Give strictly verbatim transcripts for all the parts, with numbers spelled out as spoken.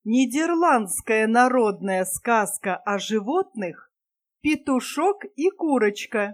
Нидерландская народная сказка о животных «Петушок и курочка».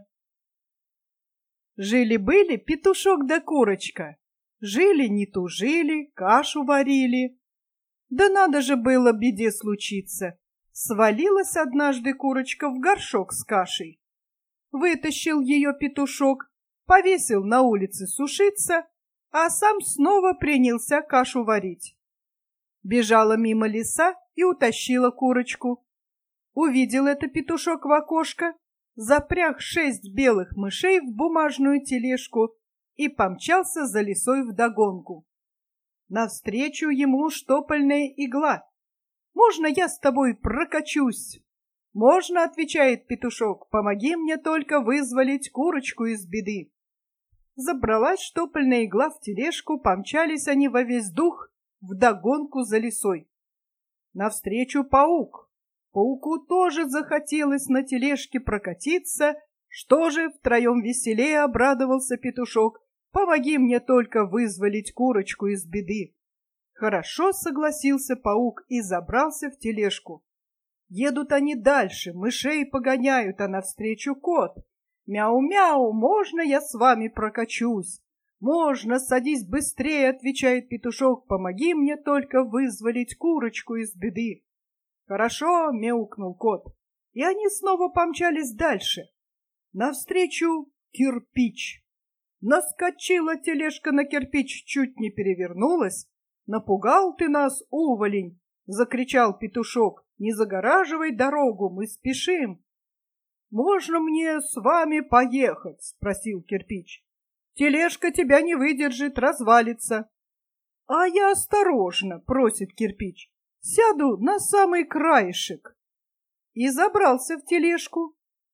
Жили-были петушок да курочка. Жили не тужили, кашу варили. Да надо же было беде случиться. Свалилась однажды курочка в горшок с кашей. Вытащил ее петушок, повесил на улице сушиться, а сам снова принялся кашу варить. Бежала мимо лиса и утащила курочку. Увидел это петушок в окошко, запряг шесть белых мышей в бумажную тележку и помчался за лисой вдогонку. Навстречу ему штопольная игла. «Можно я с тобой прокачусь?» «Можно», — отвечает петушок, — «помоги мне только вызволить курочку из беды». Забралась штопольная игла в тележку, помчались они во весь дух вдогонку за лисой. Навстречу паук. Пауку тоже захотелось на тележке прокатиться. Что же, втроем веселее, обрадовался петушок. «Помоги мне только вызволить курочку из беды». Хорошо, согласился паук и забрался в тележку. Едут они дальше, мышей погоняют, а навстречу кот. «Мяу-мяу, можно я с вами прокачусь?» «Можно, садись быстрее», — отвечает петушок, — «помоги мне только вызволить курочку из беды». «Хорошо», — мяукнул кот, и они снова помчались дальше. Навстречу кирпич. Наскочила тележка на кирпич, чуть не перевернулась. «Напугал ты нас, уволень!» — закричал петушок. «Не загораживай дорогу, мы спешим». «Можно мне с вами поехать?» — спросил кирпич. «Тележка тебя не выдержит, развалится». «А я осторожно», — просит кирпич, — «сяду на самый краешек». И забрался в тележку.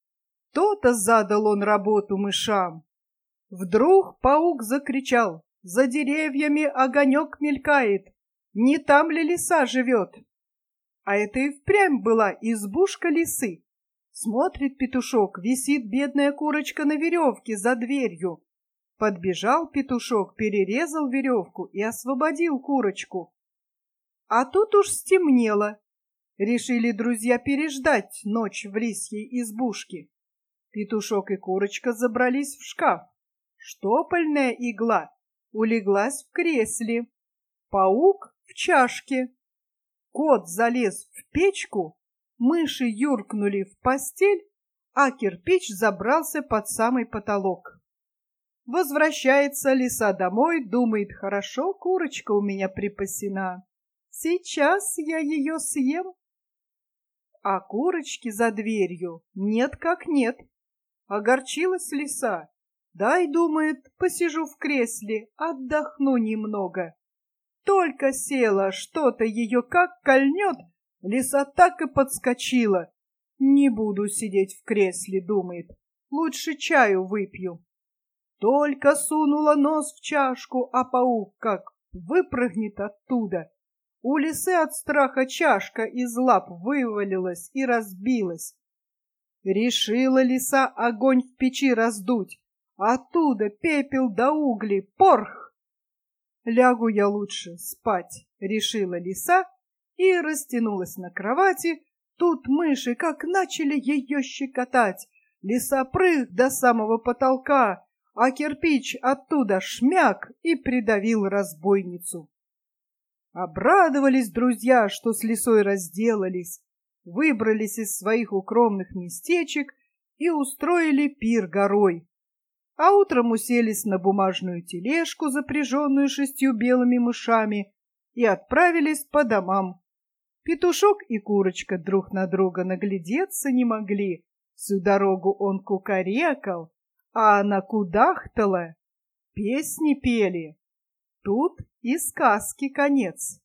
То-то задал он работу мышам. Вдруг паук закричал: «За деревьями огонек мелькает! Не там ли лиса живет?» А это и впрямь была избушка лисы. Смотрит петушок, висит бедная курочка на веревке за дверью. Подбежал петушок, перерезал веревку и освободил курочку. А тут уж стемнело. Решили друзья переждать ночь в лисьей избушке. Петушок и курочка забрались в шкаф. Штопольная игла улеглась в кресле, паук в чашке. Кот залез в печку, мыши юркнули в постель, а кирпич забрался под самый потолок. Возвращается лиса домой, думает: хорошо, курочка у меня припасена. Сейчас я ее съем. А курочки за дверью нет как нет. Огорчилась лиса. Дай, думает, посижу в кресле, отдохну немного. Только села, что-то ее как кольнет, лиса так и подскочила. Не буду сидеть в кресле, думает, лучше чаю выпью. Только сунула нос в чашку, а паук как выпрыгнет оттуда. У лисы от страха чашка из лап вывалилась и разбилась. Решила лиса огонь в печи раздуть, оттуда пепел да угли, порх! Лягу я лучше спать, решила лиса и растянулась на кровати. Тут мыши как начали ее щекотать. Лиса прыг до самого потолка, а кирпич оттуда шмяк и придавил разбойницу. Обрадовались друзья, что с лисой разделались, выбрались из своих укромных местечек и устроили пир горой. А утром уселись на бумажную тележку, запряженную шестью белыми мышами, и отправились по домам. Петушок и курочка друг на друга наглядеться не могли. Всю дорогу он кукарекал, а она кудахтала, песни пели. Тут и сказки конец.